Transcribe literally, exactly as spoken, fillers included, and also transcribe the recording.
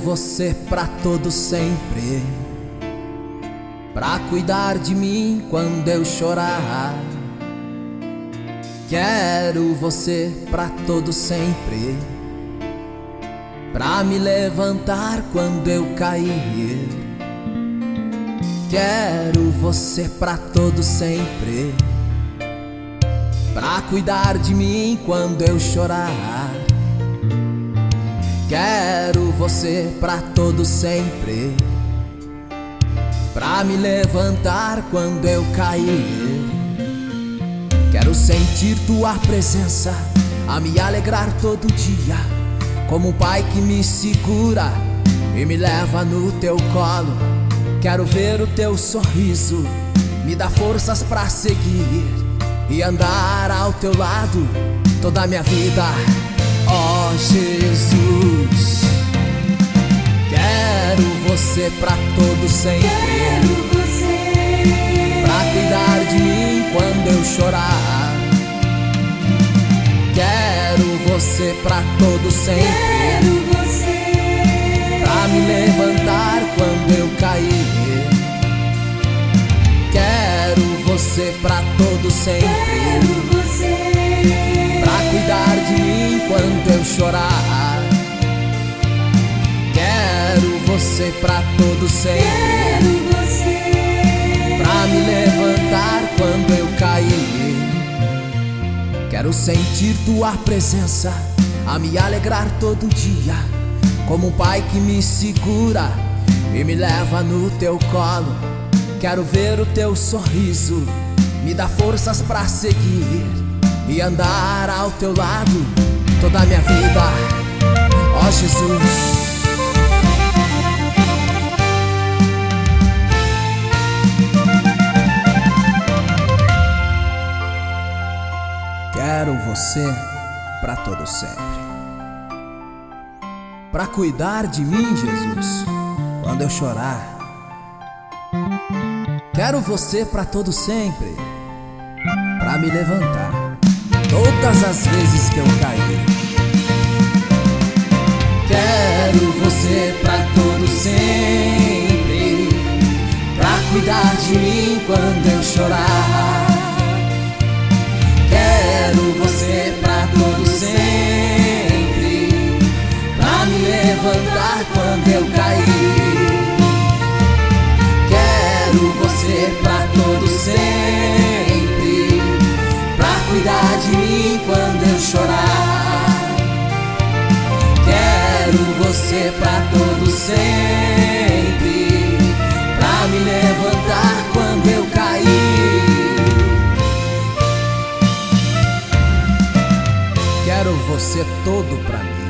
você pra todo sempre, pra cuidar de mim quando eu chorar. Quero você pra todo sempre, pra me levantar quando eu cair. Quero você pra todo sempre, pra cuidar de mim quando eu chorar. Quero você pra todo sempre, pra me levantar quando eu cair. Quero sentir tua presença, a me alegrar todo dia, como um pai que me segura e me leva no teu colo. Quero ver o teu sorriso, me dá forças pra seguir e andar ao teu lado toda a minha vida. Ó Jesus, quero você pra todo sempre, Quero você pra cuidar de mim quando eu chorar. Quero você pra todo sempre, Quero você pra me levantar quando eu cair. Quero você pra todo sempre, Quero você pra cuidar de mim quando eu chorar. Quero você pra todo sempre, Quero você pra me levantar quando eu cair. Quero sentir tua presença, a me alegrar todo dia, como um pai que me segura e me leva no teu colo. Quero ver o teu sorriso, me dá forças pra seguir e andar ao teu lado toda a minha vida. Ó Jesus, quero você pra todo sempre, pra cuidar de mim, Jesus, quando eu chorar. Quero você pra todo sempre, pra me levantar todas as vezes que eu cair. Quero você pra todo sempre, pra cuidar de mim quando eu chorar. Quero você pra todo sempre, pra me levantar quando eu cair. Quero você pra todo sempre, pra cuidar de mim quando eu chorar. Quero você pra todo sempre, pra me levantar quando eu cair. Quero você todo pra mim.